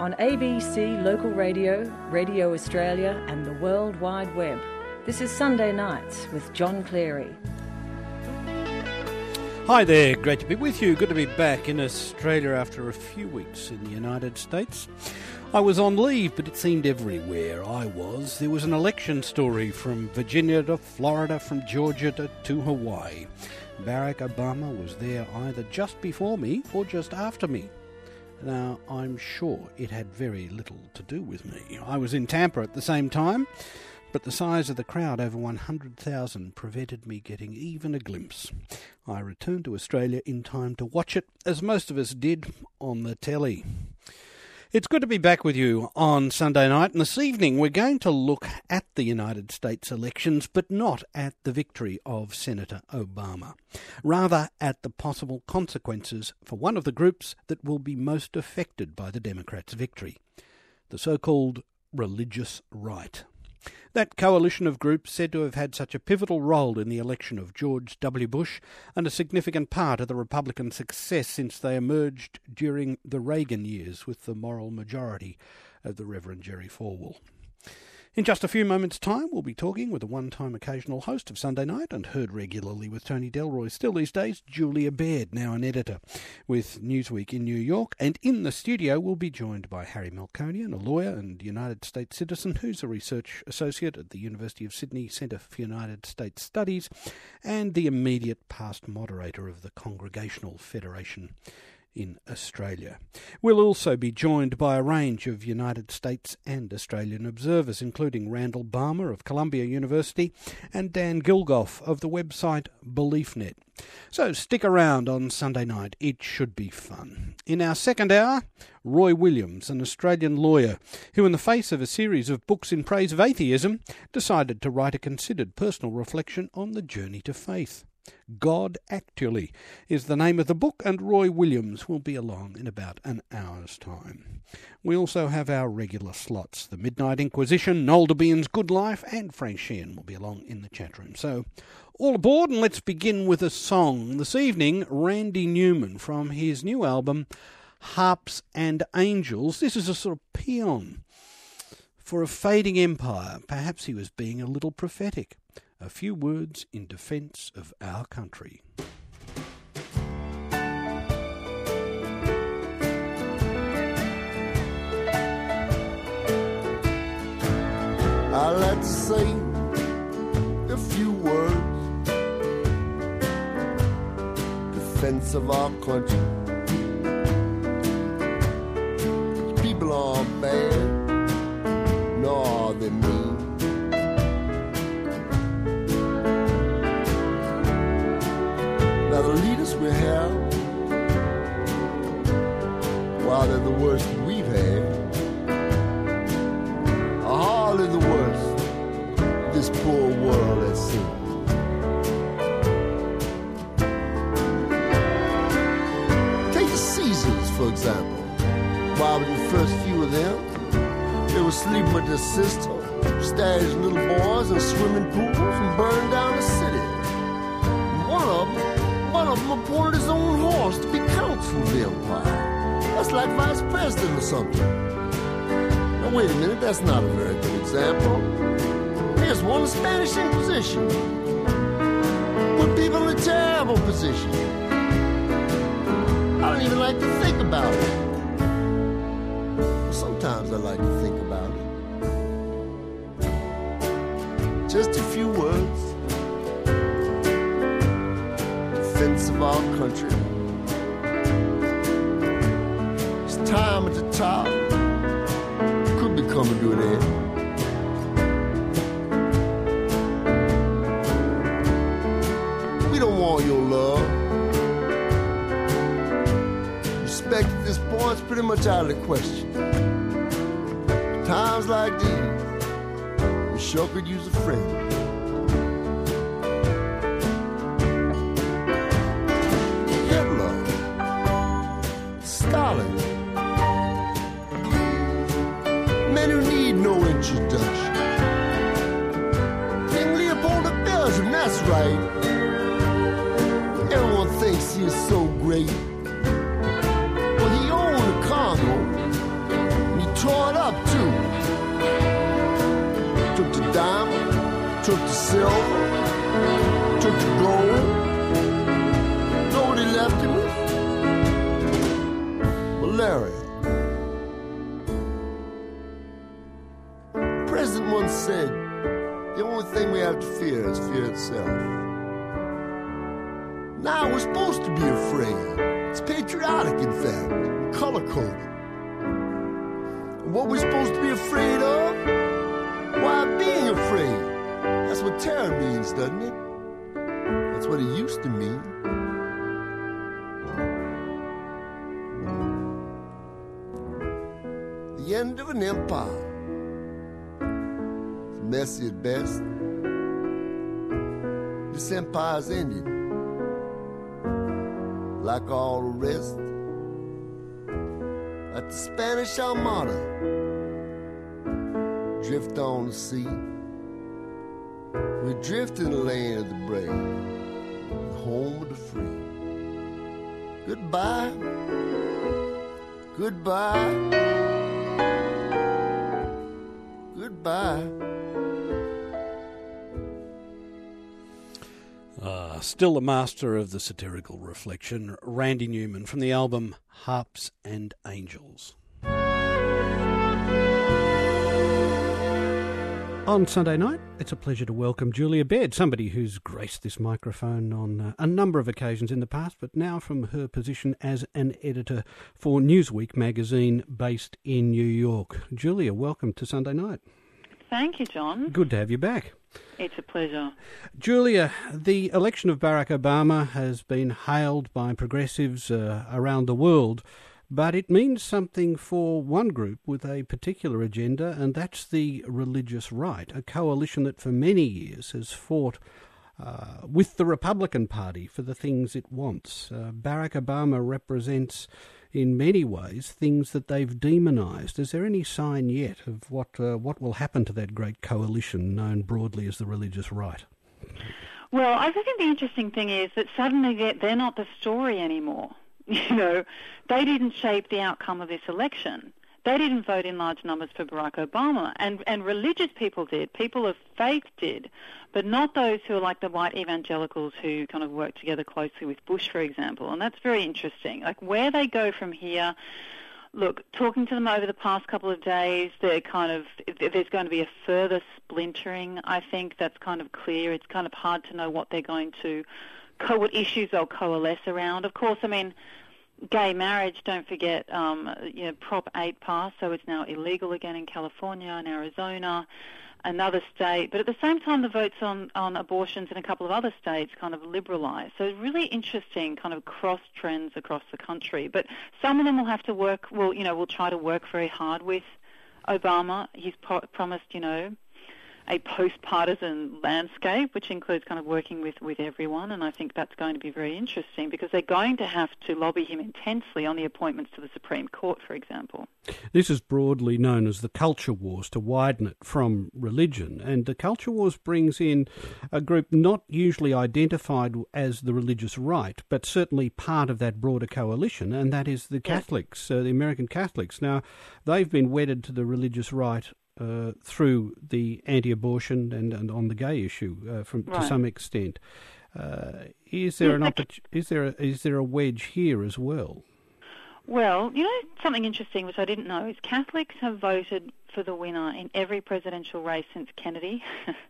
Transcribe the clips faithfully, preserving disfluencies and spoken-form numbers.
on A B C Local Radio, Radio Australia and the World Wide Web. This is Sunday Nights with John Cleary. Hi there, great to be with you. Good to be back in Australia after a few weeks in the United States. I was on leave, but it seemed everywhere I was. There was an election story from Virginia to Florida, from Georgia to, to Hawaii. Barack Obama was there either just before me or just after me. Now, I'm sure it had very little to do with me. I was in Tampa at the same time, but the size of the crowd, over one hundred thousand, prevented me getting even a glimpse. I returned to Australia in time to watch it, as most of us did, on the telly. It's good to be back with you on Sunday night, and this evening we're going to look at the United States elections, but not at the victory of Senator Obama. Rather at the possible consequences for one of the groups that will be most affected by the Democrats' victory, the so-called religious right. That coalition of groups said to have had such a pivotal role in the election of George W. Bush and a significant part of the Republican success since they emerged during the Reagan years with the moral majority of the Reverend Jerry Falwell. In just a few moments' time, we'll be talking with a one-time occasional host of Sunday Night and heard regularly with Tony Delroy. Still these days, Julia Baird, now an editor with Newsweek in New York. And in the studio, we'll be joined by Harry Melkonian, a lawyer and United States citizen who's a research associate at the University of Sydney Centre for United States Studies and the immediate past moderator of the Congregational Federation in Australia. We'll also be joined by a range of United States and Australian observers, including Randall Balmer of Columbia University and Dan Gilgoff of the website BeliefNet. So stick around on Sunday night. It should be fun. In our second hour, Roy Williams, an Australian lawyer who, in the face of a series of books in praise of atheism, decided to write a considered personal reflection on the journey to faith. God Actually is the name of the book, and Roy Williams will be along in about an hour's time. We also have our regular slots, the Midnight Inquisition, Noel Debian's Good Life, and Frank Sheehan will be along in the chat room. So, all aboard, and let's begin with a song. This evening, Randy Newman from his new album, Harps and Angels. This is a sort of paean for a fading empire. Perhaps he was being a little prophetic. A few words in defence of our country. I'd like to say a few words, defense of our country. People aren't bad, nor are they mean. Now the leaders we have, while they're the worst we've had, are hardly the worst this poor world has seen. Take the Caesars, for example. While with the first few of them, they were sleeping with their sister, stashing little boys in swimming pools and burning down the city. And one of them One of them appointed his own horse to be counsel of the empire. That's like vice president or something. Now wait a minute, that's not a very good example. Here's one, the Spanish Inquisition. Put people in a terrible position. I don't even like to think about it. Sometimes I like to think about it. Just a few words. Defense of our country. It's time at the top could be coming to an end. We don't want your love. Respect at this point is pretty much out of the question. Times like these, we sure could use a friend. Men who need no introduction. King Leopold of Belgium, that's right. Everyone thinks he is so great. Well, he owned the Congo. took the silver, took the gold. Know what he left him with? Malaria. The president once said, the only thing we have to fear is fear itself. Now we're supposed to be afraid. It's patriotic, in fact, color-coded. And what we're supposed to be afraid of? Why, being afraid. That's what terror means, doesn't it? That's what it used to mean. The end of an empire. It's messy at best. This empire's ended. Like all the rest. Like the Spanish Armada. Drift on the sea. We drift in the land of the brave, the home of the free. Goodbye, goodbye, goodbye. Uh, still a master of the satirical reflection, Randy Newman from the album Harps and Angels. On Sunday night, it's a pleasure to welcome Julia Baird, somebody who's graced this microphone on uh, a number of occasions in the past, but now from her position as an editor for Newsweek magazine based in New York. Julia, welcome to Sunday night. Thank you, John. Good to have you back. It's a pleasure. Julia, the election of Barack Obama has been hailed by progressives uh, around the world, but it means something for one group with a particular agenda, and that's the religious right, a coalition that for many years has fought uh, with the Republican Party for the things it wants. Uh, Barack Obama represents, in many ways, things that they've demonised. Is there any sign yet of what uh, what will happen to that great coalition known broadly as the religious right? Well, I think the interesting thing is that suddenly they're, they're not the story anymore. You know, they didn't shape the outcome of this election. They didn't vote in large numbers for Barack Obama, and, and religious people did, people of faith did, but not those who are like the white evangelicals who kind of work together closely with Bush, for example, and that's very interesting. Like, where they go from here, look, talking to them over the past couple of days, they're kind of, there's going to be a further splintering, I think, that's kind of clear. It's kind of hard to know what they're going to, co- what issues they'll coalesce around. Of course, I mean, gay marriage, don't forget, um, you know, Prop eight passed, so it's now illegal again in California and Arizona, another state. But at the same time, the votes on, on abortions in a couple of other states kind of liberalised. So really interesting kind of cross trends across the country. But some of them will have to work, will, you know, will try to work very hard with Obama. He's pro- promised, you know, a post-partisan landscape, which includes kind of working with, with everyone, and I think that's going to be very interesting because they're going to have to lobby him intensely on the appointments to the Supreme Court, for example. This is broadly known as the culture wars, to widen it from religion, and the culture wars brings in a group not usually identified as the religious right, but certainly part of that broader coalition, and that is the Catholics, uh, the American Catholics. Now, they've been wedded to the religious right Uh, through the anti-abortion and, and on the gay issue, uh, from right. to some extent. Uh, is there an oppor- is there a, is there a wedge here as well? Well, you know something interesting which I didn't know is Catholics have voted for the winner in every presidential race since Kennedy,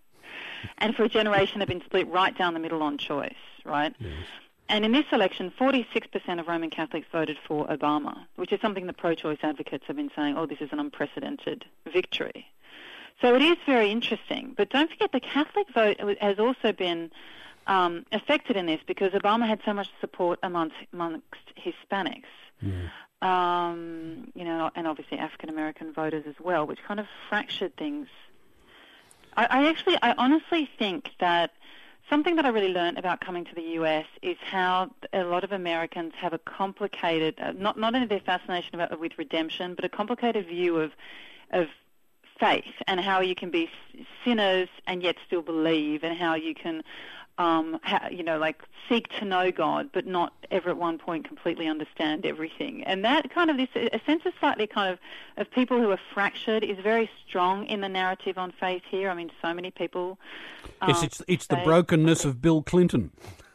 and for a generation have been split right down the middle on choice, right? Yes. And in this election, forty-six percent of Roman Catholics voted for Obama, which is something the pro-choice advocates have been saying, oh, this is an unprecedented victory. So it is very interesting. But don't forget the Catholic vote has also been um, affected in this because Obama had so much support amongst, amongst Hispanics, Yeah. um, you know, and obviously African-American voters as well, which kind of fractured things. I, I actually, I honestly think that something that I really learned about coming to the U S is how a lot of Americans have a complicated, uh, not not only their fascination about, with redemption, but a complicated view of of faith and how you can be sinners and yet still believe, and how you can um, ha, you know, like seek to know God, but not ever at one point completely understand everything. And that kind of, this a sense of slightly kind of, of people who are fractured is very strong in the narrative on faith here. I mean, so many people... Um, yes, it's, it's the say, brokenness of Bill Clinton.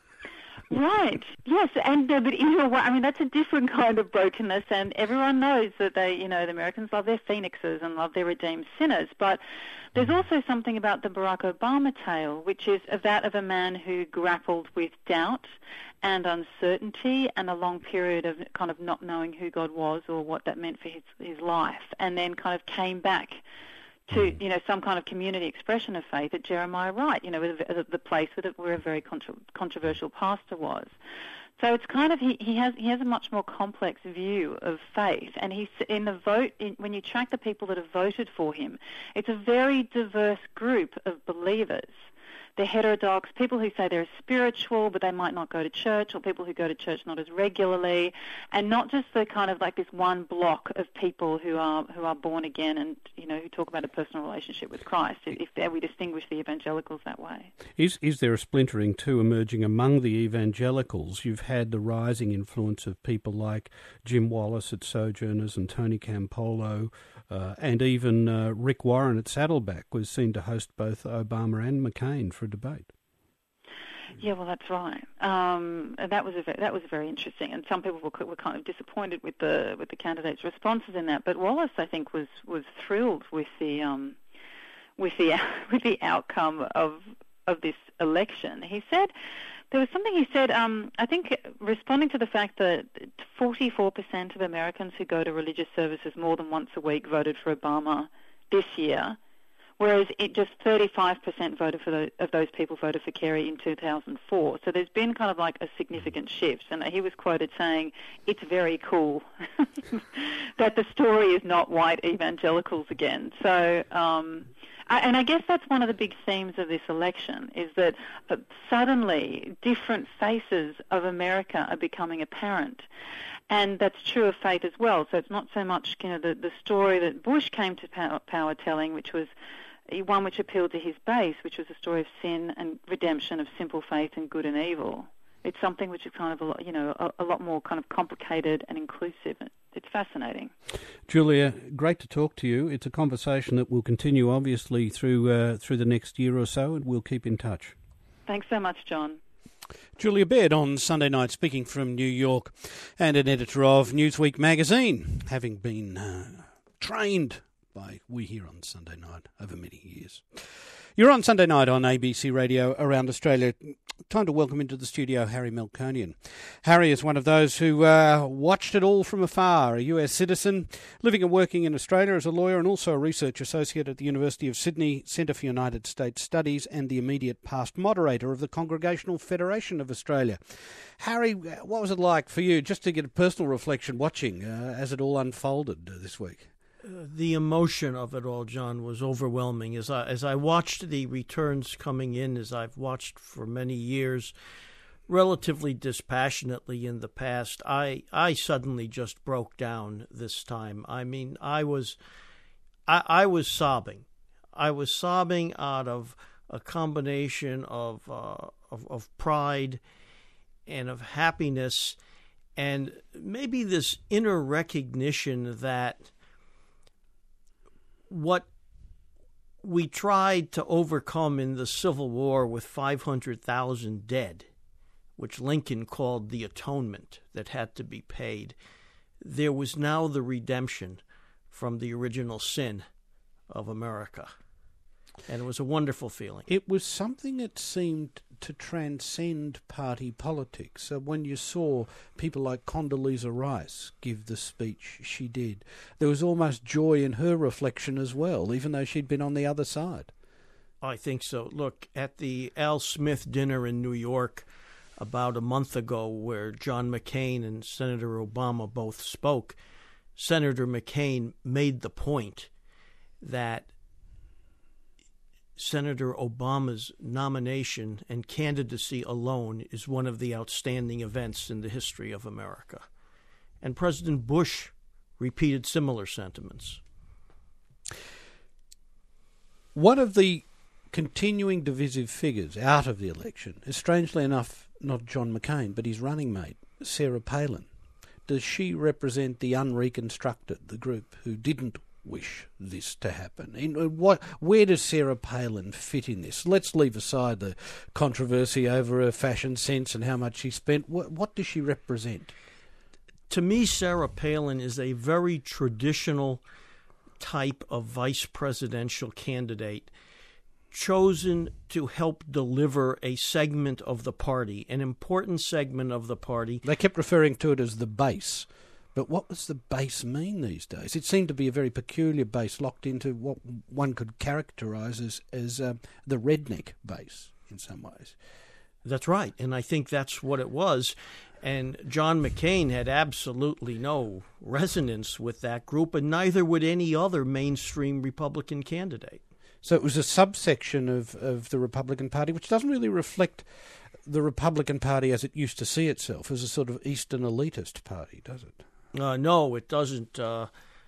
Right. Yes, and uh, but in a way, I mean, that's a different kind of brokenness, and everyone knows that they, you know, the Americans love their phoenixes and love their redeemed sinners. But there's also something about the Barack Obama tale, which is that of a man who grappled with doubt and uncertainty and a long period of kind of not knowing who God was or what that meant for his his life, and then kind of came back to, you know, some kind of community expression of faith at Jeremiah Wright, you know, the place where a very contra- controversial pastor was. So it's kind of, he, he has he has a much more complex view of faith, and he's in the vote, in, when you track the people that have voted for him, it's a very diverse group of believers. They're heterodox, people who say they're spiritual but they might not go to church, or people who go to church not as regularly, and not just the kind of like this one block of people who are who are born again and, you know, who talk about a personal relationship with Christ, if there we distinguish the evangelicals that way. Is is there a splintering too emerging among the evangelicals? You've had the rising influence of people like Jim Wallace at Sojourners and Tony Campolo, uh, and even uh, Rick Warren at Saddleback was seen to host both Obama and McCain for a debate. Yeah, well, that's right. Um, that was a very, that was very interesting, and some people were, were kind of disappointed with the with the candidates' responses in that. But Wallace, I think, was, was thrilled with the um, with the with the outcome of of this election. He said there was something he said. Um, I think responding to the fact that forty-four percent of Americans who go to religious services more than once a week voted for Obama this year, whereas it just thirty-five percent voted for the, of those people voted for Kerry in two thousand four. So there's been kind of like a significant shift. And he was quoted saying, it's very cool that the story is not white evangelicals again. So, um, I, and I guess that's one of the big themes of this election, is that uh, suddenly different faces of America are becoming apparent. And that's true of faith as well. So it's not so much, you know, the, the story that Bush came to power, power telling, which was one which appealed to his base, which was a story of sin and redemption, of simple faith and good and evil. It's something which is kind of a lot, you know, a, a lot more kind of complicated and inclusive. It's fascinating. Julia, great to talk to you. It's a conversation that will continue, obviously, through uh, through the next year or so, and we'll keep in touch. Thanks so much, John. Julia Baird on Sunday night, speaking from New York, and an editor of Newsweek magazine, having been uh, trained by we here on Sunday night over many years. You're on Sunday night on A B C Radio around Australia. Time to welcome into the studio Harry Melkonian. Harry is one of those who uh, watched it all from afar, a U S citizen, living and working in Australia as a lawyer and also a research associate at the University of Sydney Centre for United States Studies and the immediate past moderator of the Congregational Federation of Australia. Harry, what was it like for you, just to get a personal reflection watching uh, as it all unfolded uh, this week? The emotion of it all, John, was overwhelming. As I as I watched the returns coming in, as I've watched for many years, relatively dispassionately in the past, I I suddenly just broke down this time. I mean, I was I, I was sobbing. I was sobbing out of a combination of uh, of, of pride and of happiness, and maybe this inner recognition that what we tried to overcome in the Civil War with five hundred thousand dead, which Lincoln called the atonement that had to be paid, there was now the redemption from the original sin of America. And it was a wonderful feeling. It was something that seemed to transcend party politics. So when you saw people like Condoleezza Rice give the speech she did, there was almost joy in her reflection as well, even though she'd been on the other side. I think so. Look, at the Al Smith dinner in New York about a month ago, where John McCain and Senator Obama both spoke, Senator McCain made the point that Senator Obama's nomination and candidacy alone is one of the outstanding events in the history of America. And President Bush repeated similar sentiments. One of the continuing divisive figures out of the election is, strangely enough, not John McCain, but his running mate, Sarah Palin. Does she represent the unreconstructed, the group who didn't wish this to happen? In what, where does Sarah Palin fit in this? Let's leave aside the controversy over her fashion sense and how much she spent. What, what does she represent? To me, Sarah Palin is a very traditional type of vice presidential candidate chosen to help deliver a segment of the party, an important segment of the party. They kept referring to it as the base. But what does the base mean these days? It seemed to be a very peculiar base locked into what one could characterise as, as uh, the redneck base in some ways. That's right, and I think that's what it was. And John McCain had absolutely no resonance with that group, and neither would any other mainstream Republican candidate. So it was a subsection of, of the Republican Party, which doesn't really reflect the Republican Party as it used to see itself, as a sort of Eastern elitist party, does it? Uh, no, it doesn't uh,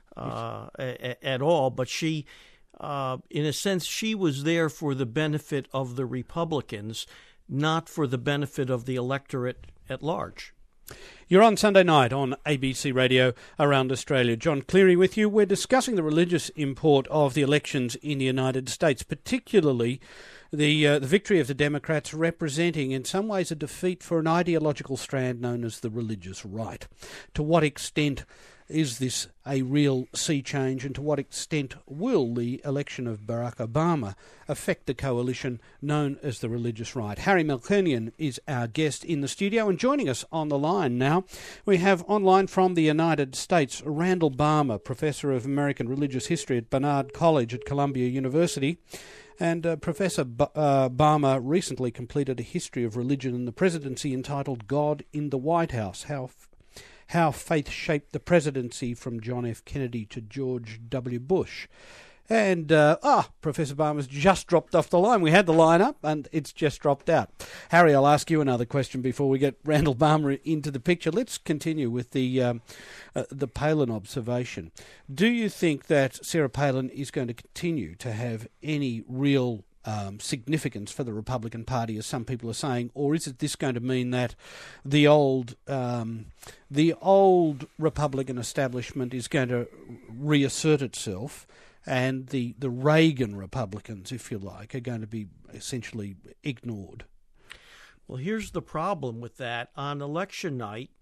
uh, a- at all. But she, uh, in a sense, she was there for the benefit of the Republicans, not for the benefit of the electorate at large. You're on Sunday night on A B C Radio around Australia. John Cleary with you. We're discussing the religious import of the elections in the United States, particularly the uh, the victory of the Democrats representing in some ways a defeat for an ideological strand known as the religious right. To what extent is this a real sea change, and to what extent will the election of Barack Obama affect the coalition known as the religious right? Harry Melkernian is our guest in the studio, and joining us on the line now, we have online from the United States, Randall Balmer, Professor of American Religious History at Barnard College at Columbia University. And uh, Professor B- uh, Balmer recently completed a history of religion and the presidency entitled God in the White House, How f- How Faith Shaped the Presidency from John F. Kennedy to George W. Bush. And, uh, ah, Professor Balmer's just dropped off the line. We had the line up, and it's just dropped out. Harry, I'll ask you another question before we get Randall Balmer into the picture. Let's continue with the um, uh, the Palin observation. Do you think that Sarah Palin is going to continue to have any real Um, significance for the Republican Party, as some people are saying, or is it this going to mean that the old um, the old Republican establishment is going to reassert itself, and the, the Reagan Republicans, if you like, are going to be essentially ignored? Well, here's the problem with that. On election night,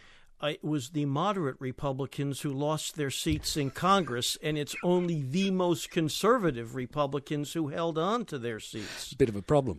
it was the moderate Republicans who lost their seats in Congress, and it's only the most conservative Republicans who held on to their seats. Bit of a problem.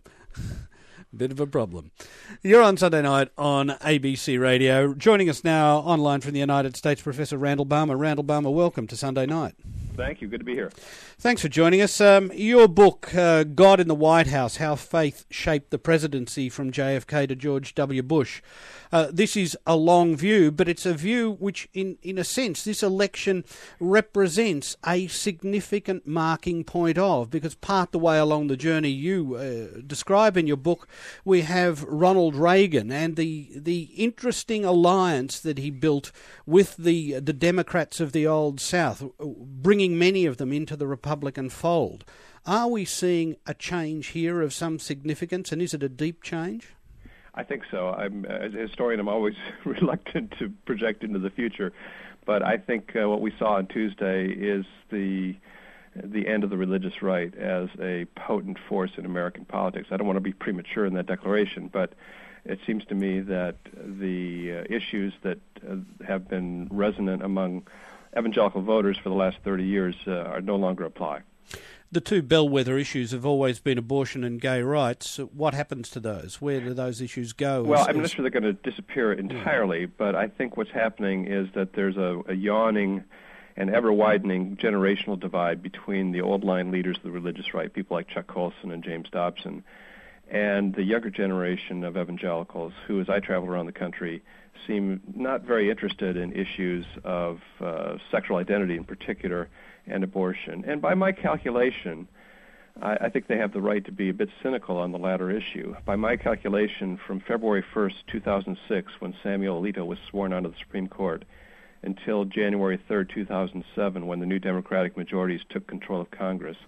Bit of a problem. You're on Sunday night on A B C Radio. Joining us now online from the United States, Professor Randall Balmer. Randall Balmer, welcome to Sunday night. Thank you. Good to be here. Thanks for joining us. Um, your book, uh, God in the White House, How Faith Shaped the Presidency from J F K to George W. Bush. Uh, this is a long view, but it's a view which, in, in a sense, this election represents a significant marking point of, because part the way along the journey you uh, describe in your book, we have Ronald Reagan and the the interesting alliance that he built with the the Democrats of the Old South, bringing many of them into the Republican fold. Are we seeing a change here of some significance, and is it a deep change? I think so. I'm, as a historian, I'm always reluctant to project into the future, but I think uh, what we saw on Tuesday is the the end of the religious right as a potent force in American politics. I don't want to be premature in that declaration, but it seems to me that the uh, issues that uh, have been resonant among evangelical voters for the last thirty years uh, are no longer apply. The two bellwether issues have always been abortion and gay rights. What happens to those? Where do those issues go? Well, as, I'm not as... sure they're going to disappear entirely, yeah. But I think what's happening is that there's a, a yawning and ever-widening generational divide between the old-line leaders of the religious right, people like Chuck Colson and James Dobson, and the younger generation of evangelicals who, as I travel around the country, seem not very interested in issues of uh, sexual identity in particular and abortion. And by my calculation, I, I think they have the right to be a bit cynical on the latter issue. By my calculation, from February first, two thousand six, when Samuel Alito was sworn onto the Supreme Court, until January third, two thousand seven, when the new Democratic majorities took control of Congress,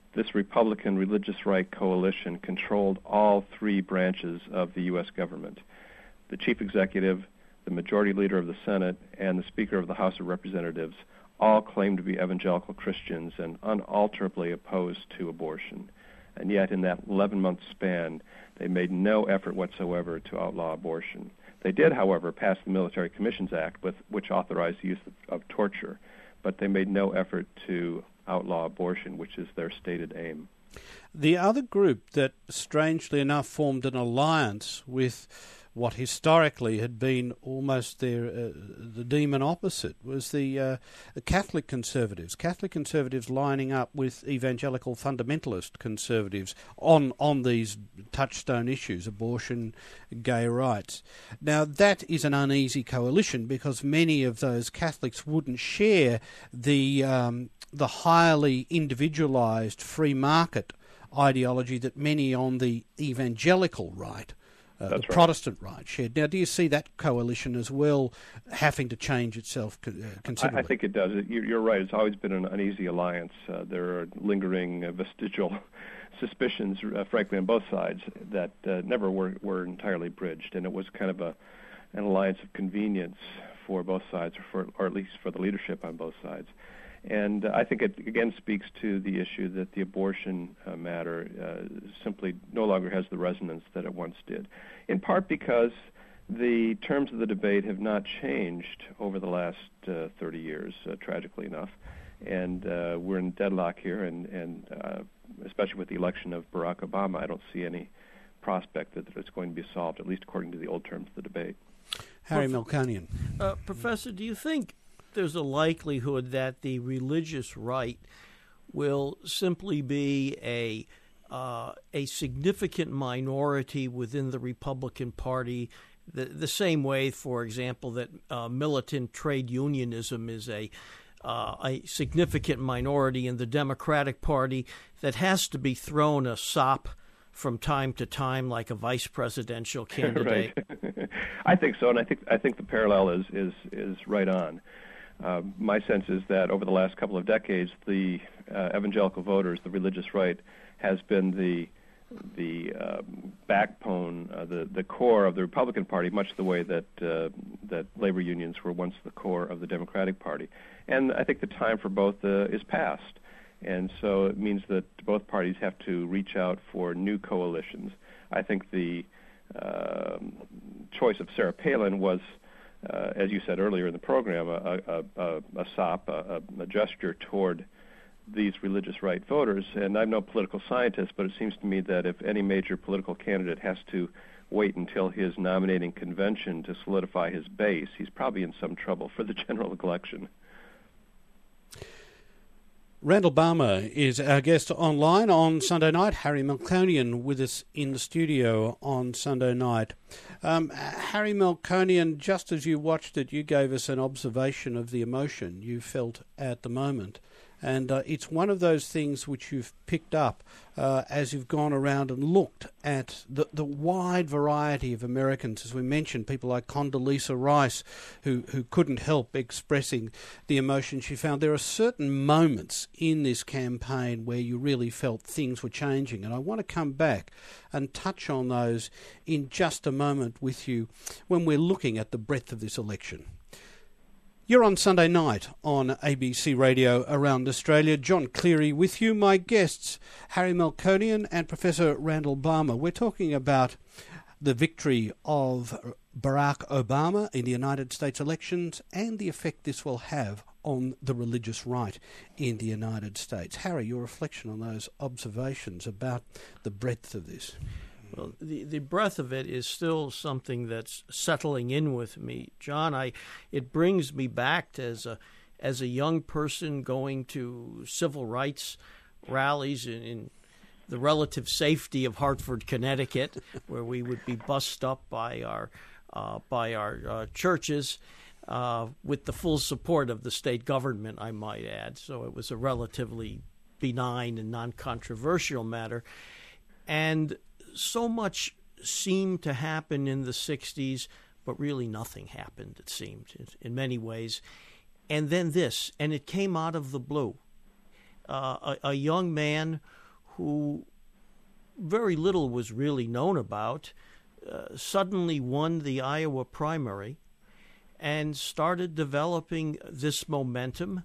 this Republican religious right coalition controlled all three branches of the U S government. The chief executive, the majority leader of the Senate, and the Speaker of the House of Representatives all claim to be evangelical Christians and unalterably opposed to abortion. And yet in that eleven-month span, they made no effort whatsoever to outlaw abortion. They did, however, pass the Military Commissions Act, with, which authorized the use of, of torture, but they made no effort to outlaw abortion, which is their stated aim. The other group that, strangely enough, formed an alliance with what historically had been almost their uh, the demon opposite was the, uh, the Catholic conservatives. Catholic conservatives lining up with evangelical fundamentalist conservatives on on these touchstone issues, abortion, gay rights. Now that is an uneasy coalition because many of those Catholics wouldn't share the um, the highly individualised free market ideology that many on the evangelical right, Uh, the right. Protestant right shared. Now, do you see that coalition as well having to change itself uh, considerably? I, I think it does. You, you're right. It's always been an uneasy alliance. Uh, there are lingering uh, vestigial suspicions, uh, frankly, on both sides that uh, never were, were entirely bridged, and it was kind of a an alliance of convenience for both sides, or, for, or at least for the leadership on both sides. And uh, I think it, again, speaks to the issue that the abortion uh, matter uh, simply no longer has the resonance that it once did, in part because the terms of the debate have not changed over the last uh, thirty years, uh, tragically enough. And uh, we're in deadlock here, and, and uh, especially with the election of Barack Obama, I don't see any prospect that, that it's going to be solved, at least according to the old terms of the debate. Harry Melkonian. Uh, Professor, do you think there's a likelihood that the religious right will simply be a uh, a significant minority within the Republican Party, the, the same way, for example, that uh, militant trade unionism is a uh, a significant minority in the Democratic Party that has to be thrown a sop from time to time, like a vice presidential candidate? Right. I think so, and I think I think the parallel is is is right on. Uh, my sense is that over the last couple of decades, the uh, evangelical voters, the religious right, has been the the um, backbone, uh, the the core of the Republican Party, much the way that uh, that labor unions were once the core of the Democratic Party. And I think the time for both uh, is past, and so it means that both parties have to reach out for new coalitions. I think the uh, choice of Sarah Palin was, Uh, as you said earlier in the program, a, a, a, a sop, a, a gesture toward these religious right voters. And I'm no political scientist, but it seems to me that if any major political candidate has to wait until his nominating convention to solidify his base, he's probably in some trouble for the general election. Randall Balmer is our guest online on Sunday night. Harry Melkonian with us in the studio on Sunday night. Um, Harry Melkonian, just as you watched it, you gave us an observation of the emotion you felt at the moment. And uh, it's one of those things which you've picked up uh, as you've gone around and looked at the, the wide variety of Americans. As we mentioned, people like Condoleezza Rice, who, who couldn't help expressing the emotion she found. There are certain moments in this campaign where you really felt things were changing. And I want to come back and touch on those in just a moment with you when we're looking at the breadth of this election. You're on Sunday night on A B C Radio around Australia. John Cleary with you. My guests, Harry Melkonian and Professor Randall Balmer. We're talking about the victory of Barack Obama in the United States elections and the effect this will have on the religious right in the United States. Harry, your reflection on those observations about the breadth of this. Well, the, the breadth of it is still something that's settling in with me, John. I it brings me back to as a as a young person going to civil rights rallies in, in the relative safety of Hartford, Connecticut, where we would be bussed up by our uh, by our uh, churches uh, with the full support of the state government, I might add. So it was a relatively benign and non-controversial matter, and so much seemed to happen in the sixties, but really nothing happened, it seemed, in many ways. And then this, and it came out of the blue. uh, a, a young man who very little was really known about, uh, suddenly won the Iowa primary and started developing this momentum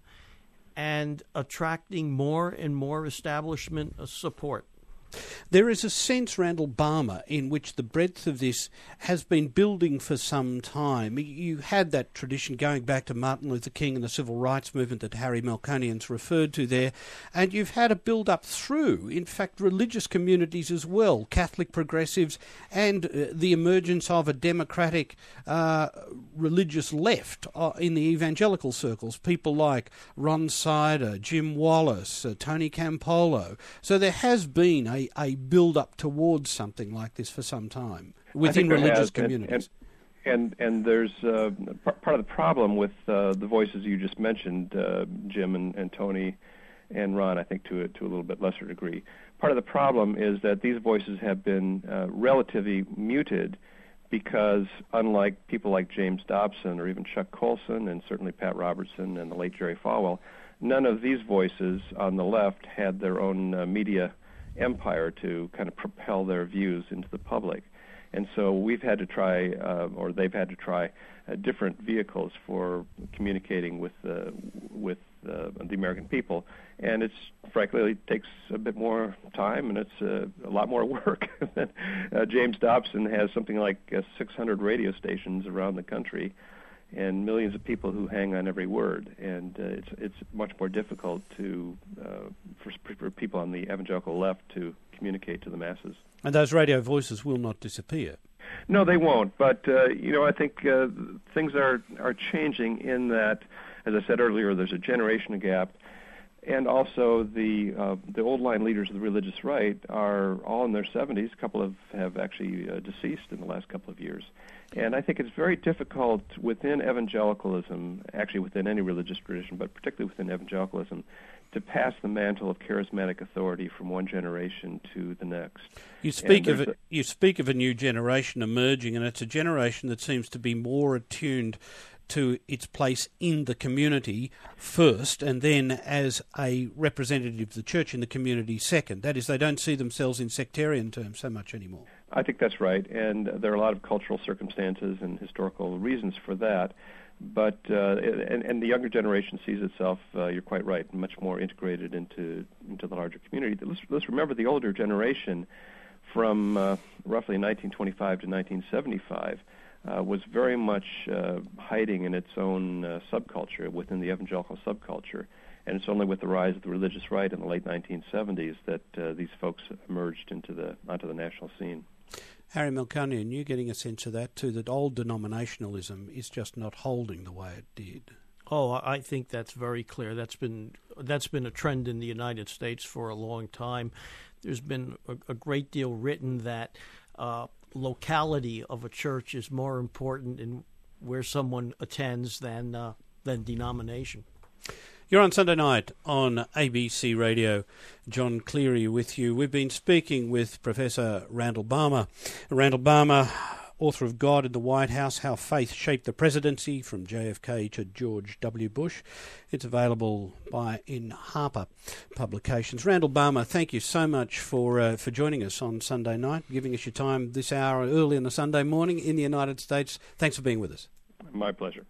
and attracting more and more establishment support. There is a sense, Randall Balmer, in which the breadth of this has been building for some time. You had that tradition going back to Martin Luther King and the civil rights movement that Harry Melkonian's referred to there, and you've had a build-up through, in fact, religious communities as well, Catholic progressives, and uh, the emergence of a democratic uh, religious left uh, in the evangelical circles, people like Ron Sider, Jim Wallace, uh, Tony Campolo. So there has been a a build-up towards something like this for some time within religious has, communities. And, and, and there's uh, part of the problem with uh, the voices you just mentioned, uh, Jim and, and Tony and Ron, I think to a, to a little bit lesser degree. Part of the problem is that these voices have been uh, relatively muted because unlike people like James Dobson or even Chuck Colson and certainly Pat Robertson and the late Jerry Falwell, none of these voices on the left had their own uh, media empire to kind of propel their views into the public. And so we've had to try, uh, or they've had to try, uh, different vehicles for communicating with uh, with uh, the American people. And it's, frankly, it takes a bit more time, and it's uh, a lot more work. uh, James Dobson has something like uh, six hundred radio stations around the country and millions of people who hang on every word, and uh, it's it's much more difficult to uh, for, for people on the evangelical left to communicate to the masses. And those radio voices will not disappear. No, they won't. But uh, you know, I think uh, things are are changing in that, as I said earlier, there's a generation gap, and also the uh, the old line leaders of the religious right are all in their seventies. A couple of have actually uh, deceased in the last couple of years. And I think it's very difficult within evangelicalism, actually within any religious tradition, but particularly within evangelicalism, to pass the mantle of charismatic authority from one generation to the next. You speak of a, you speak of a new generation emerging, and it's a generation that seems to be more attuned to its place in the community first, and then as a representative of the church in the community second. That is, they don't see themselves in sectarian terms so much anymore. I think that's right, and there are a lot of cultural circumstances and historical reasons for that. But uh, and, and the younger generation sees itself, uh, you're quite right, much more integrated into into the larger community. Let's, let's remember the older generation from uh, roughly nineteen twenty-five to nineteen seventy-five uh, was very much uh, hiding in its own uh, subculture within the evangelical subculture. And it's only with the rise of the religious right in the late nineteen seventies that uh, these folks emerged into the onto the national scene. Harry Melkonian, you're getting a sense of that too, that old denominationalism is just not holding the way it did. Oh, I think that's very clear. That's been that's been a trend in the United States for a long time. There's been a, a great deal written that uh, locality of a church is more important in where someone attends than uh, than denomination. You're on Sunday night on A B C Radio. John Cleary with you. We've been speaking with Professor Randall Balmer. Randall Balmer, author of God in the White House, How Faith Shaped the Presidency, from J F K to George W. Bush. It's available by in Harper Publications. Randall Balmer, thank you so much for uh, for joining us on Sunday night, giving us your time this hour early on a Sunday morning in the United States. Thanks for being with us. My pleasure.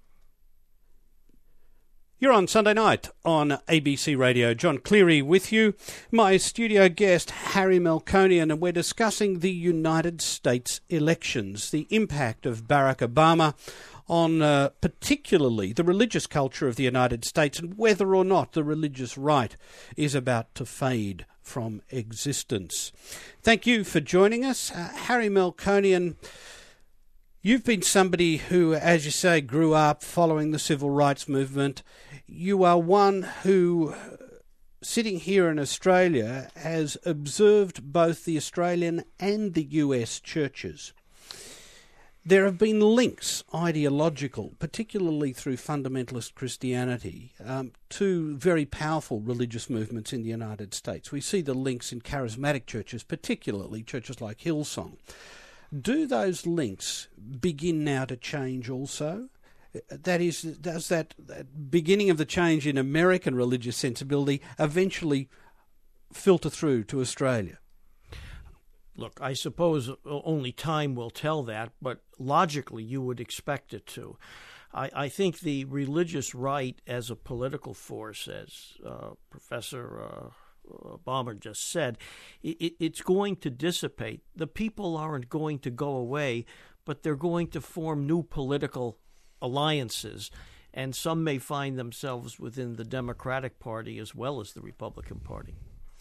You're on Sunday night on A B C Radio. John Cleary with you. My studio guest, Harry Melkonian, and we're discussing the United States elections, the impact of Barack Obama on uh, particularly the religious culture of the United States and whether or not the religious right is about to fade from existence. Thank you for joining us. Uh, Harry Melkonian, you've been somebody who, as you say, grew up following the civil rights movement. You are one who, sitting here in Australia, has observed both the Australian and the U S churches. There have been links, ideological, particularly through fundamentalist Christianity, um, to very powerful religious movements in the United States. We see the links in charismatic churches, particularly churches like Hillsong. Do those links begin now to change also? that is, does that, that beginning of the change in American religious sensibility eventually filter through to Australia? Look, I suppose only time will tell that, but logically you would expect it to. I, I think the religious right as a political force, as uh, Professor uh, Balmer just said, it, it's going to dissipate. The people aren't going to go away, but they're going to form new political alliances, and some may find themselves within the Democratic Party as well as the Republican Party.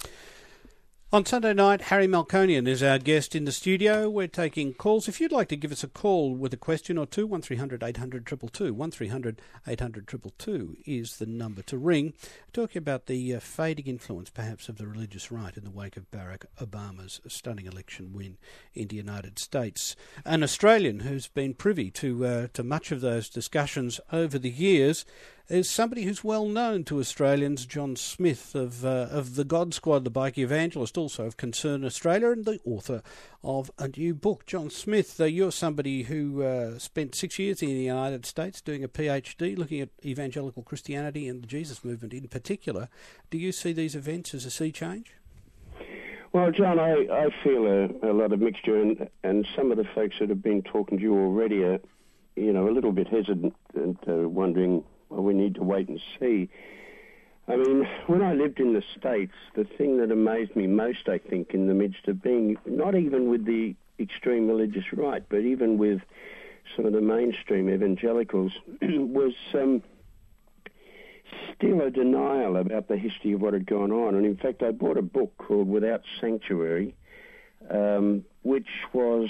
On Sunday night, Harry Malconian is our guest in the studio. We're taking calls. If you'd like to give us a call with a question or two, one three hundred eight hundred two two two, one three hundred eight hundred two two two is the number to ring. Talking about the uh, fading influence, perhaps, of the religious right in the wake of Barack Obama's stunning election win in the United States. An Australian who's been privy to uh, to much of those discussions over the years is somebody who's well known to Australians, John Smith of uh, of the God Squad, the Bike Evangelist, also of Concern Australia, and the author of a new book. John Smith, uh, you're somebody who uh, spent six years in the United States doing a PhD looking at evangelical Christianity and the Jesus movement in particular. Do you see these events as a sea change? Well, John, I, I feel a, a lot of mixture, and, and some of the folks that have been talking to you already are, you know, a little bit hesitant and uh, wondering, well, we need to wait and see. I mean, when I lived in the States, the thing that amazed me most, I think, in the midst of being, not even with the extreme religious right, but even with some of the mainstream evangelicals, was um, still a denial about the history of what had gone on. And in fact, I bought a book called Without Sanctuary, um, which was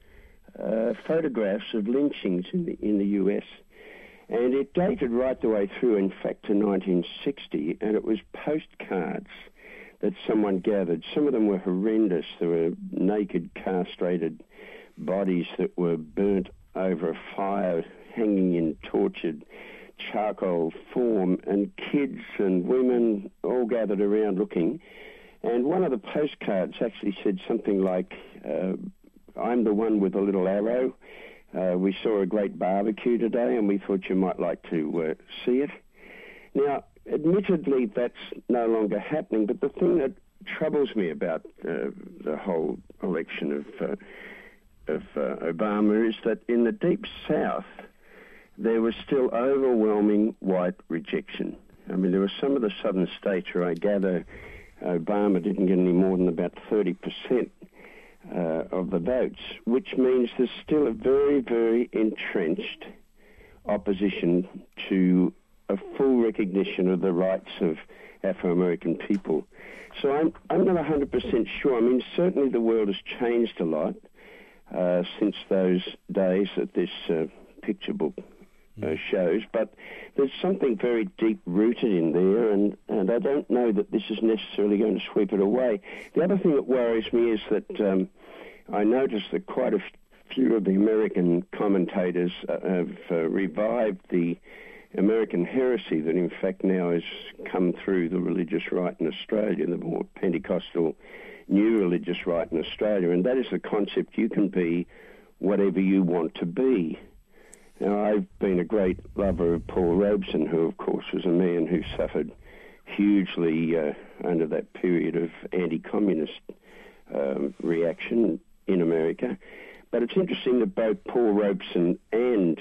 uh, photographs of lynchings in the, in the U S, and it dated right the way through, in fact, to nineteen sixty, and it was postcards that someone gathered. Some of them were horrendous. There were naked, castrated bodies that were burnt over a fire, hanging in tortured charcoal form, and kids and women all gathered around looking. And one of the postcards actually said something like, uh, I'm the one with a little arrow. Uh, we saw a great barbecue today, and we thought you might like to uh, see it. Now, admittedly, that's no longer happening, but the thing that troubles me about uh, the whole election of, uh, of uh, Obama is that in the Deep South, there was still overwhelming white rejection. I mean, there were some of the southern states where I gather Obama didn't get any more than about thirty percent Uh, of the votes, which means there's still a very, very entrenched opposition to a full recognition of the rights of Afro-American people. So I'm, I'm not one hundred percent sure. I mean, certainly the world has changed a lot uh, since those days that this uh, picture book uh, shows, but there's something very deep-rooted in there, and, and I don't know that this is necessarily going to sweep it away. The other thing that worries me is that um, I noticed that quite a few of the American commentators uh, have uh, revived the American heresy that in fact now has come through the religious right in Australia, the more Pentecostal new religious right in Australia, and that is the concept you can be whatever you want to be. Now, I've been a great lover of Paul Robeson, who, of course, was a man who suffered hugely uh, under that period of anti-communist um, reaction in America. But it's interesting that both Paul Robeson and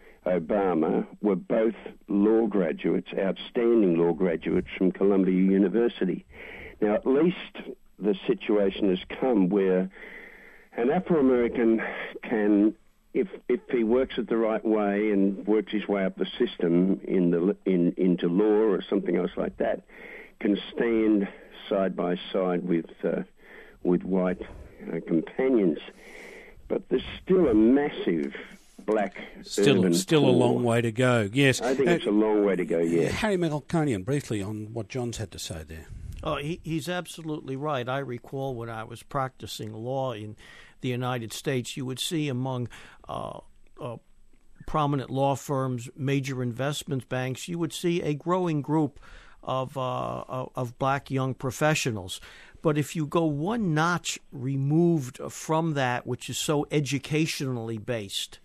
Obama were both law graduates, outstanding law graduates from Columbia University. Now, at least the situation has come where an Afro-American can, if if he works it the right way and works his way up the system in the in into law or something else like that, can stand side by side with uh, with white uh, companions. But there's still a massive black still urban still poor. a long way to go. Yes, I think uh, it's a long way to go. Yeah, Harry Malconian, briefly on what John's had to say there. Oh, he, he's absolutely right. I recall when I was practicing law in the United States, you would see among uh, uh, prominent law firms, major investment banks, you would see a growing group of uh, of black young professionals. But if you go one notch removed from that, which is so educationally based,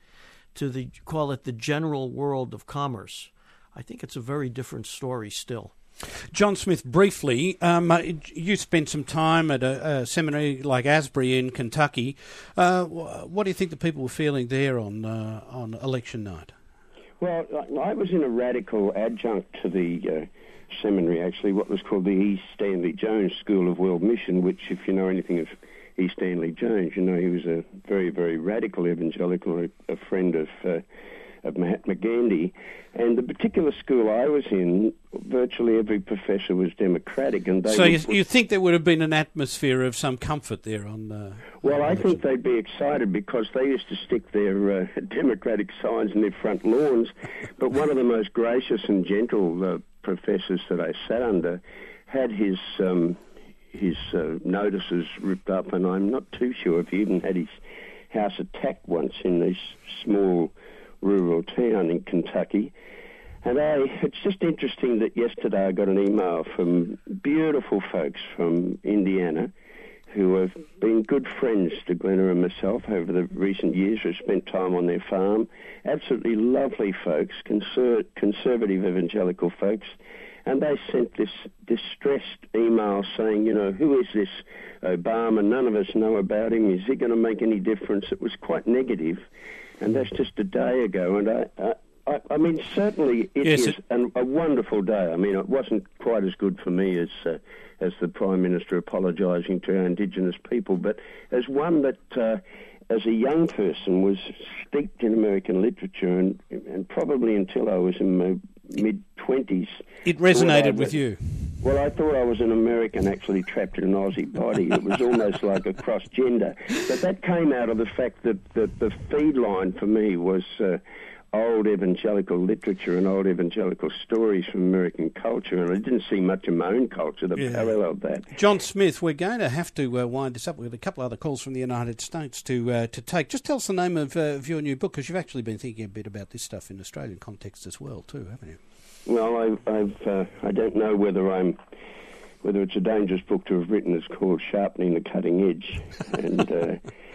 to the, call it the general world of commerce, I think it's a very different story still. John Smith, briefly, um, you spent some time at a, a seminary like Asbury in Kentucky. Uh, what do you think the people were feeling there on uh, on election night? Well, I was in a radical adjunct to the uh, seminary, actually, what was called the E. Stanley Jones School of World Mission, which, if you know anything of E. Stanley Jones, you know he was a very, very radical evangelical, a friend of uh, of Mahatma Gandhi. And the particular school I was in, virtually every professor was Democratic. And they so you, would, you think there would have been an atmosphere of some comfort there on... Uh, well, on I think they'd be excited because they used to stick their uh, Democratic signs in their front lawns. But one of the most gracious and gentle uh, professors that I sat under had his... Um, his uh, notices ripped up, and I'm not too sure if he even had his house attacked once in this small rural town in Kentucky. And I, it's just interesting that yesterday I got an email from beautiful folks from Indiana who have been good friends to Glenna and myself over the recent years, who have spent time on their farm. Absolutely lovely folks, conser- conservative evangelical folks. And they sent this distressed email saying, you know, who is this Obama? None of us know about him. Is he going to make any difference? It was quite negative, and that's just a day ago. And I, I, I mean, certainly it yes, is it... an, a wonderful day. I mean, it wasn't quite as good for me as uh, as the Prime Minister apologising to our Indigenous people, but as one that... Uh, as a young person, was steeped in American literature, and, and probably until I was in my mid-twenties. It resonated with you. Well, I thought I was an American actually trapped in an Aussie body. It was almost like a cross-gender. But that came out of the fact that, that the feed line for me was uh, old evangelical literature and old evangelical stories from American culture, and I didn't see much of my own culture that yeah. paralleled that. John Smith, we're going to have to uh, wind this up. We've got a couple other calls from the United States to uh, to take. Just tell us the name of, uh, of your new book, because you've actually been thinking a bit about this stuff in Australian context as well, too, haven't you? Well, I've, I've uh, I don't know whether I'm whether it's a dangerous book to have written. It's called Sharpening the Cutting Edge, and uh,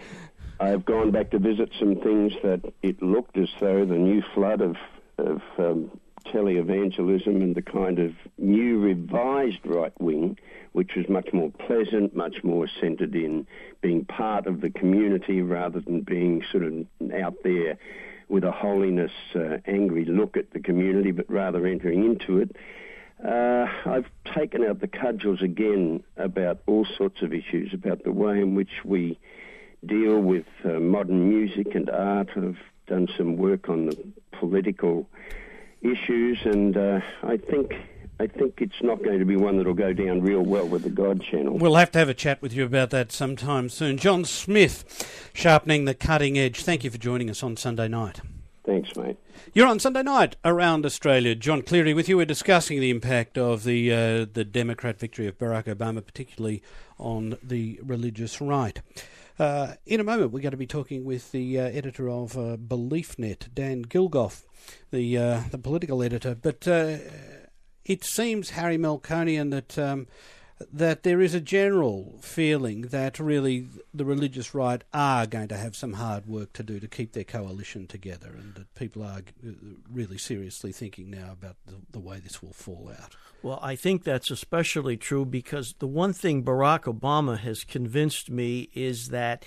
I've gone back to visit some things that it looked as though the new flood of, of um, tele-evangelism and the kind of new revised right wing, which was much more pleasant, much more centred in being part of the community rather than being sort of out there with a holiness, uh, angry look at the community, but rather entering into it. Uh, I've taken out the cudgels again about all sorts of issues, about the way in which we deal with uh, modern music and art. I've done some work on the political issues, and uh, I think I think it's not going to be one that'll go down real well with the God Channel. We'll have to have a chat with you about that sometime soon. John Smith, Sharpening the Cutting Edge, thank you for joining us on Sunday night. Thanks, mate. You're on Sunday night around Australia. John Cleary with you. We're discussing the impact of the uh, the Democrat victory of Barack Obama, particularly on the religious right. Uh, in a moment, we're going to be talking with the uh, editor of uh, BeliefNet, Dan Gilgoff, the uh, the political editor. But uh, it seems, Harry Melkonian, that um, that there is a general feeling that really the religious right are going to have some hard work to do to keep their coalition together, and that people are really seriously thinking now about the, the way this will fall out. Well, I think that's especially true because the one thing Barack Obama has convinced me is that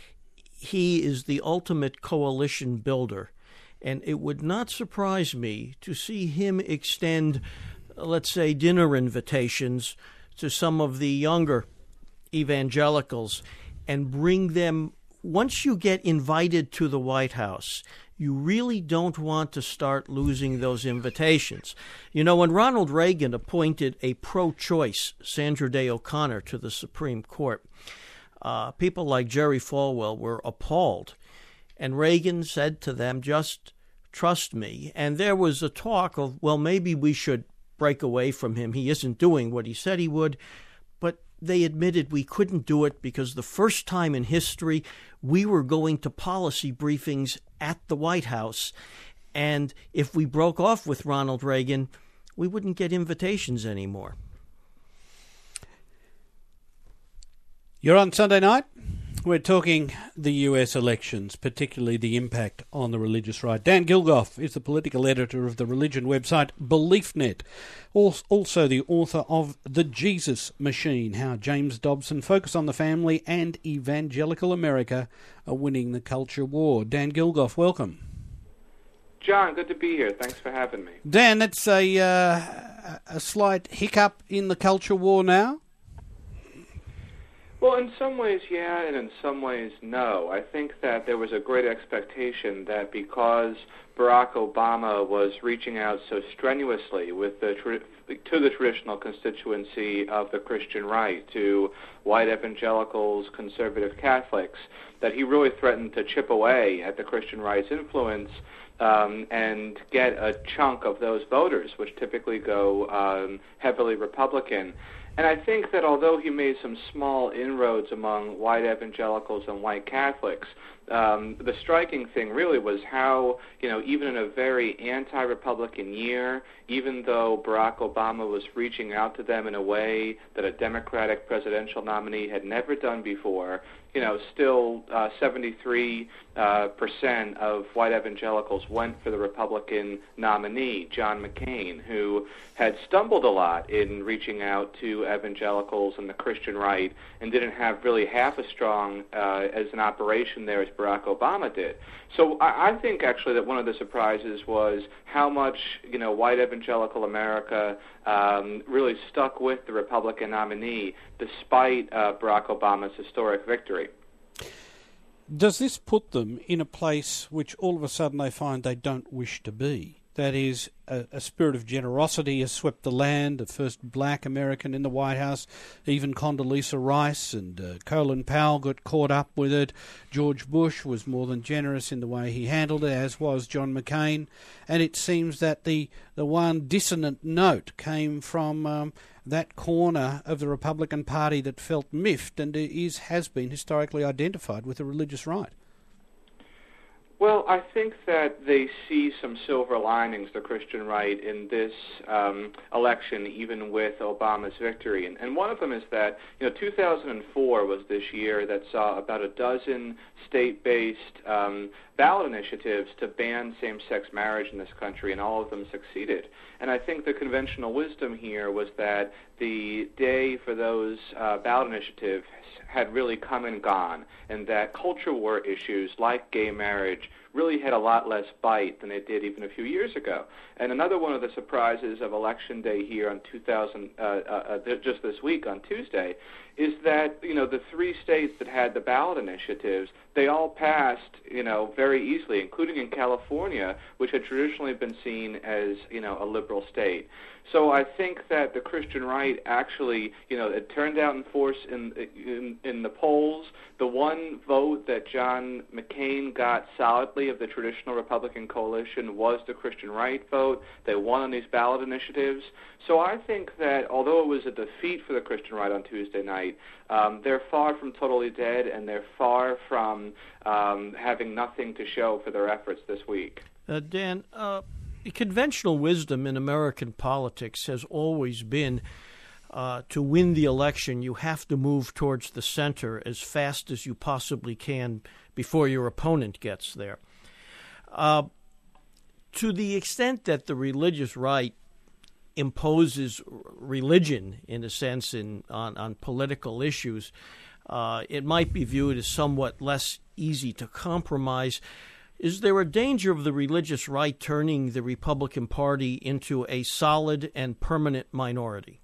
he is the ultimate coalition builder. And it would not surprise me to see him extend, let's say, dinner invitations to some of the younger evangelicals and bring them, once you get invited to the White House, you really don't want to start losing those invitations. You know, when Ronald Reagan appointed a pro-choice Sandra Day O'Connor to the Supreme Court, uh, people like Jerry Falwell were appalled. And Reagan said to them, just trust me. And there was a talk of, well, maybe we should break away from him. He isn't doing what he said he would. But they admitted we couldn't do it because the first time in history we were going to policy briefings at the White House. And if we broke off with Ronald Reagan, we wouldn't get invitations anymore. You're on Sunday night We're talking the U S elections, particularly the impact on the religious right. Dan Gilgoff is the political editor of the religion website BeliefNet, also the author of The Jesus Machine, How James Dobson, Focus on the Family and Evangelical America are Winning the Culture War. Dan Gilgoff, welcome. John, good to be here. Thanks for having me. Dan, that's a, uh, a slight hiccup in the culture war now? Well, in some ways, yeah, and in some ways, no. I think that there was a great expectation that because Barack Obama was reaching out so strenuously with the tra- to the traditional constituency of the Christian right, to white evangelicals, conservative Catholics, that he really threatened to chip away at the Christian right's influence um, and get a chunk of those voters, which typically go um, heavily Republican. And I think that although he made some small inroads among white evangelicals and white Catholics, um, the striking thing really was how, you know, even in a very anti-Republican year, even though Barack Obama was reaching out to them in a way that a Democratic presidential nominee had never done before, you know, still uh, seventy-three uh, percent of white evangelicals went for the Republican nominee, John McCain, who had stumbled a lot in reaching out to evangelicals and the Christian right and didn't have really half as strong uh, as an operation there as Barack Obama did. So I, I think actually that one of the surprises was how much, you know, white evangelical America um, really stuck with the Republican nominee despite uh, Barack Obama's historic victory. Does this put them in a place which all of a sudden they find they don't wish to be? That is, a, a spirit of generosity has swept the land, the first black American in the White House. Even Condoleezza Rice and uh, Colin Powell got caught up with it. George Bush was more than generous in the way he handled it, as was John McCain. And it seems that the, the one dissonant note came from um, that corner of the Republican Party that felt miffed and is has been historically identified with the religious right. Well, I think that they see some silver linings, the Christian right, in this um, election, even with Obama's victory. And, and one of them is that, you know, two thousand four was this year that saw about a dozen state-based um, ballot initiatives to ban same-sex marriage in this country, and all of them succeeded. And I think the conventional wisdom here was that the day for those uh, ballot initiatives had really come and gone, and that culture war issues like gay marriage really had a lot less bite than it did even a few years ago. And another one of the surprises of Election Day here on two thousand, uh, uh, just this week on Tuesday, is that, you know, the three states that had the ballot initiatives, they all passed, you know, very easily, including in California, which had traditionally been seen as, you know, a liberal state. So I think that the Christian right actually, you know, it turned out in force in, in in the polls. The one vote that John McCain got solidly of the traditional Republican coalition was the Christian right vote. They won on these ballot initiatives. So I think that although it was a defeat for the Christian right on Tuesday night, um, they're far from totally dead, and they're far from um, having nothing to show for their efforts this week. Uh, Dan, uh conventional wisdom in American politics has always been uh, to win the election, you have to move towards the center as fast as you possibly can before your opponent gets there. Uh, to the extent that the religious right imposes religion, in a sense, in on, on political issues, uh, it might be viewed as somewhat less easy to compromise. Is there a danger of the religious right turning the Republican Party into a solid and permanent minority?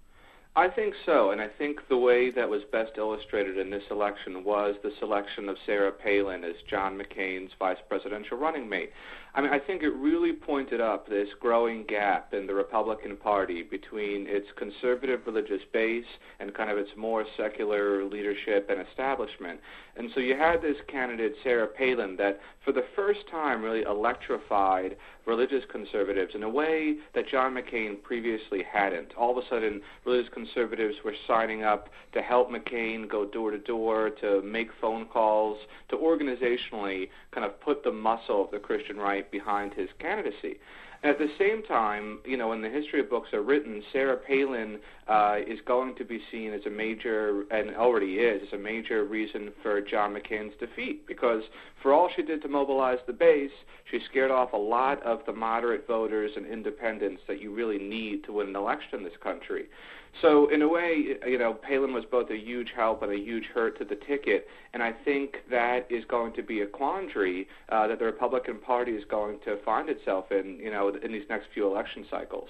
I think so, and I think the way that was best illustrated in this election was the selection of Sarah Palin as John McCain's vice presidential running mate. I mean, I think it really pointed up this growing gap in the Republican Party between its conservative religious base and kind of its more secular leadership and establishment. And so you had this candidate, Sarah Palin, that for the first time really electrified religious conservatives in a way that John McCain previously hadn't. All of a sudden, religious conservatives were signing up to help McCain go door to door, to make phone calls, to organizationally kind of put the muscle of the Christian right behind his candidacy. At the same time, you know, when the history of books are written, Sarah Palin uh, is going to be seen as a major, and already is, as a major reason for John McCain's defeat, because for all she did to mobilize the base, she scared off a lot of the moderate voters and independents that you really need to win an election in this country. So in a way, you know, Palin was both a huge help and a huge hurt to the ticket, and I think that is going to be a quandary uh, that the Republican Party is going to find itself in, you know, in these next few election cycles.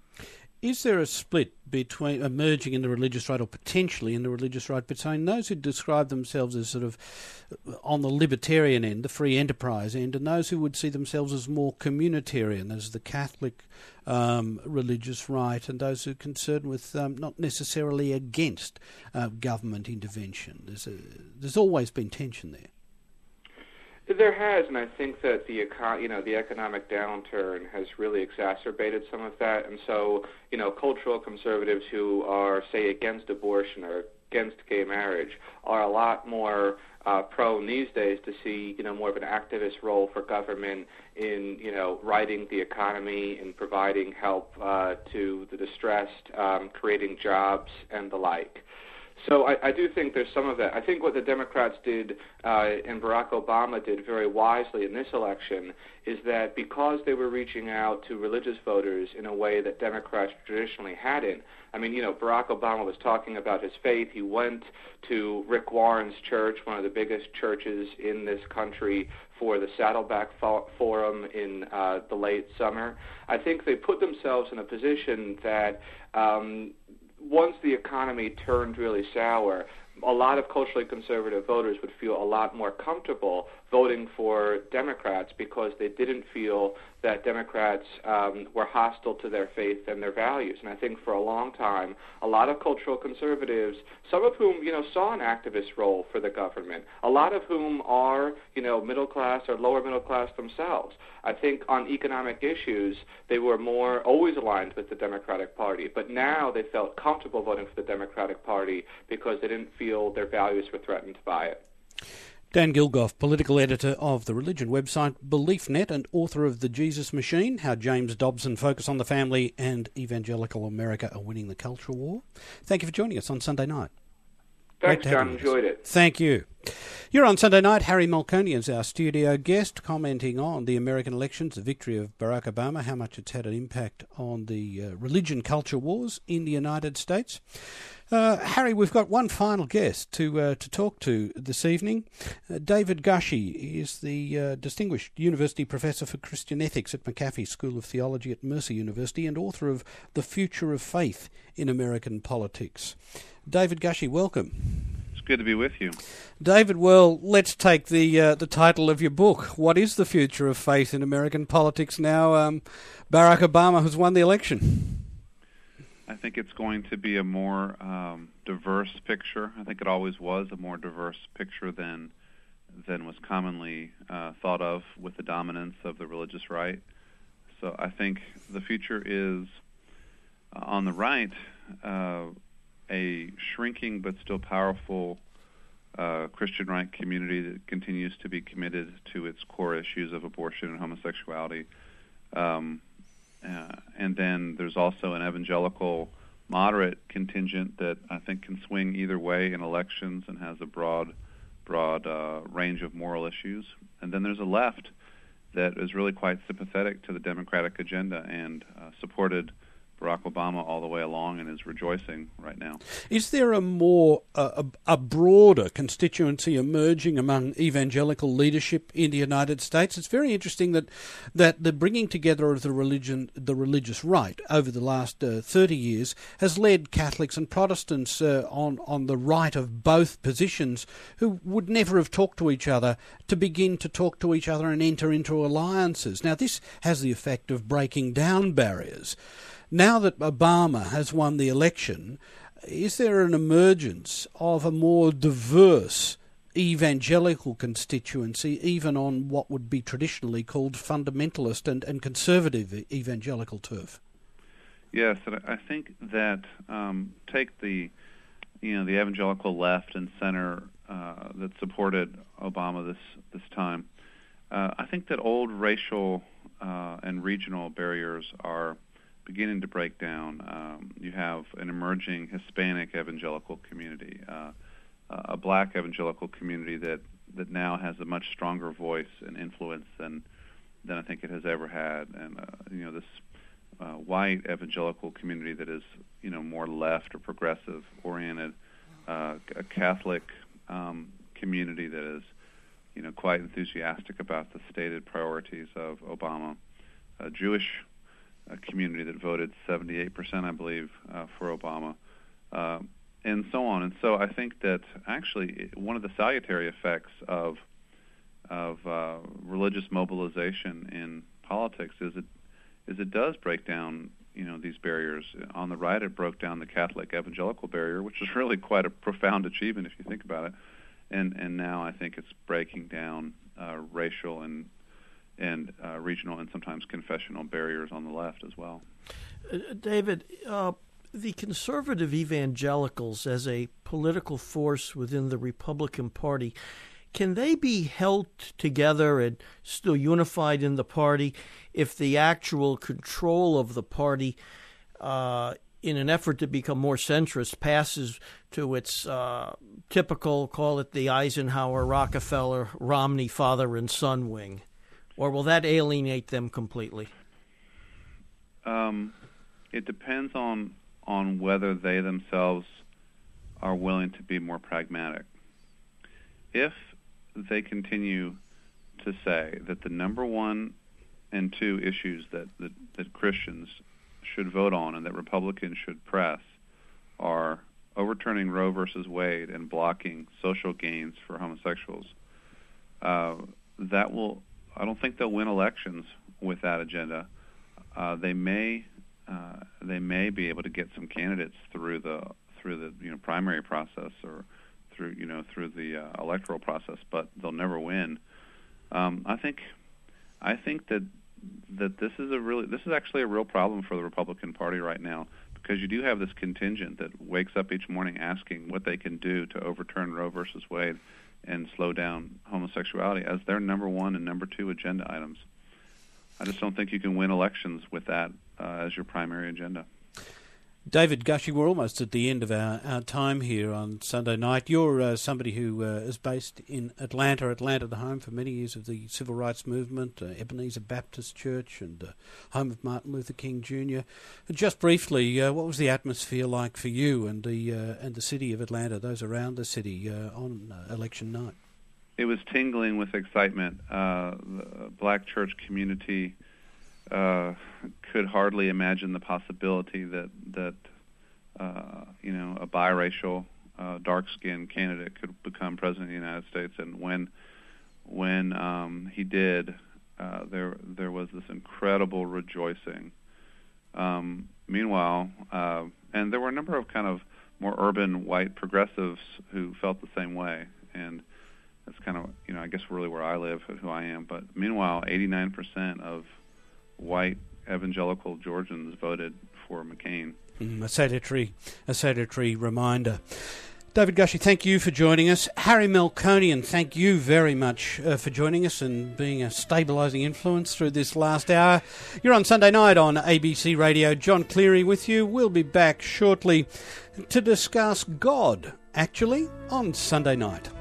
Is there a split between emerging in the religious right, or potentially in the religious right, between those who describe themselves as sort of on the libertarian end, the free enterprise end, and those who would see themselves as more communitarian, as the Catholic um, religious right, and those who are concerned with um, not necessarily against uh, government intervention? There's, a, there's always been tension there. There has, and I think that the econ- you know the economic downturn has really exacerbated some of that. And so, you know, cultural conservatives who are, say, against abortion or against gay marriage are a lot more uh, prone these days to see, you know, more of an activist role for government in, you know, righting the economy and providing help uh, to the distressed, um, creating jobs and the like. So I, I do think there's some of that. I think what the Democrats did uh, and Barack Obama did very wisely in this election is that because they were reaching out to religious voters in a way that Democrats traditionally hadn't. I mean, you know, Barack Obama was talking about his faith. He went to Rick Warren's church, one of the biggest churches in this country, for the Saddleback fo- Forum in uh, the late summer. I think they put themselves in a position that um, once the economy turned really sour, a lot of culturally conservative voters would feel a lot more comfortable voting for Democrats because they didn't feel that Democrats um, were hostile to their faith and their values. And I think for a long time, a lot of cultural conservatives, some of whom, you know, saw an activist role for the government, a lot of whom are, you know, middle class or lower middle class themselves. I think on economic issues, they were more always aligned with the Democratic Party. But now they felt comfortable voting for the Democratic Party because they didn't feel their values were threatened by it. Dan Gilgoff, political editor of the religion website BeliefNet and author of The Jesus Machine, How James Dobson Focus on the Family and Evangelical America Are Winning the Cultural War. Thank you for joining us on Sunday night. Thanks, John. Enjoyed it. Thank you. You're on Sunday night. Harry Malconi is our studio guest, commenting on the American elections, the victory of Barack Obama, how much it's had an impact on the uh, religion culture wars in the United States. Uh, Harry, we've got one final guest to uh, to talk to this evening. Uh, David Gushee is the uh, Distinguished University Professor for Christian Ethics at McAfee School of Theology at Mercer University and author of The Future of Faith in American Politics. David Gushee, welcome. It's good to be with you. David, well, let's take the uh, the title of your book. What is the future of faith in American politics now um, Barack Obama has won the election? I think it's going to be a more um, diverse picture. I think it always was a more diverse picture than than was commonly uh, thought of with the dominance of the religious right. So I think the future is, uh, on the right, uh, a shrinking but still powerful uh, Christian right community that continues to be committed to its core issues of abortion and homosexuality. Um, Uh, and then there's also an evangelical moderate contingent that I think can swing either way in elections and has a broad, broad uh, range of moral issues. And then there's a left that is really quite sympathetic to the Democratic agenda and uh, supported Barack Obama all the way along and is rejoicing right now. Is there a more uh, a, a broader constituency emerging among evangelical leadership in the United States? It's very interesting that that the bringing together of the religion, the religious right, over the last uh, thirty years has led Catholics and Protestants uh, on on the right of both positions, who would never have talked to each other, to begin to talk to each other and enter into alliances. Now, this has the effect of breaking down barriers. Now that Obama has won the election, is there an emergence of a more diverse evangelical constituency, even on what would be traditionally called fundamentalist and, and conservative evangelical turf? Yes, and I think that um, take the you know the evangelical left and center uh, that supported Obama this this time. Uh, I think that old racial uh, and regional barriers are beginning to break down. Um, you have an emerging Hispanic evangelical community, uh, a black evangelical community that, that now has a much stronger voice and influence than than I think it has ever had, and uh, you know this uh, white evangelical community that is you know more left or progressive oriented, uh, a Catholic um, community that is you know quite enthusiastic about the stated priorities of Obama, a Jewish uh, community that voted seventy-eight percent, I believe, uh, for Obama. Uh, and so on. And so I think that actually one of the salutary effects of of uh, religious mobilization in politics is it is it does break down you know these barriers. On the right, it broke down the Catholic evangelical barrier, which is really quite a profound achievement if you think about it. And and now I think it's breaking down uh, racial and and uh, regional and sometimes confessional barriers on the left as well. Uh, David. Uh... The conservative evangelicals as a political force within the Republican Party, can they be held together and still unified in the party if the actual control of the party, uh, in an effort to become more centrist, passes to its uh, typical, call it the Eisenhower, Rockefeller, Romney father and son wing? Or will that alienate them completely? Um, it depends on on whether they themselves are willing to be more pragmatic. If they continue to say that the number one and two issues that, that, that Christians should vote on and that Republicans should press are overturning Roe versus Wade and blocking social gains for homosexuals, uh, that will, I don't think they'll win elections with that agenda. Uh, they may Uh, they may be able to get some candidates through the through the you know primary process or through you know through the uh, electoral process, but they'll never win. Um, I think I think that that this is a really this is actually a real problem for the Republican Party right now, because you do have this contingent that wakes up each morning asking what they can do to overturn Roe versus Wade and slow down homosexuality as their number one and number two agenda items. I just don't think you can win elections with that uh, as your primary agenda. David Gushee, we're almost at the end of our, our time here on Sunday night. You're uh, somebody who uh, is based in Atlanta, Atlanta, the home for many years of the civil rights movement, uh, Ebenezer Baptist Church, and uh, home of Martin Luther King Junior Just briefly, uh, what was the atmosphere like for you and the uh, and the city of Atlanta, those around the city, uh, on uh, election night? It was tingling with excitement. Uh, the black church community uh, could hardly imagine the possibility that that uh, you know a biracial, uh, dark-skinned candidate could become president of the United States. And when when um, he did, uh, there there was this incredible rejoicing. Um, meanwhile, uh, and there were a number of kind of more urban white progressives who felt the same way, and that's kind of, you know, I guess really where I live, who I am. But meanwhile, eighty-nine percent of white evangelical Georgians voted for McCain. Mm, a salutary, a salutary reminder. David Gushee, thank you for joining us. Harry Melkonian, thank you very much uh, for joining us and being a stabilising influence through this last hour. You're on Sunday night on A B C Radio. John Cleary with you. We'll be back shortly to discuss God, actually, on Sunday night.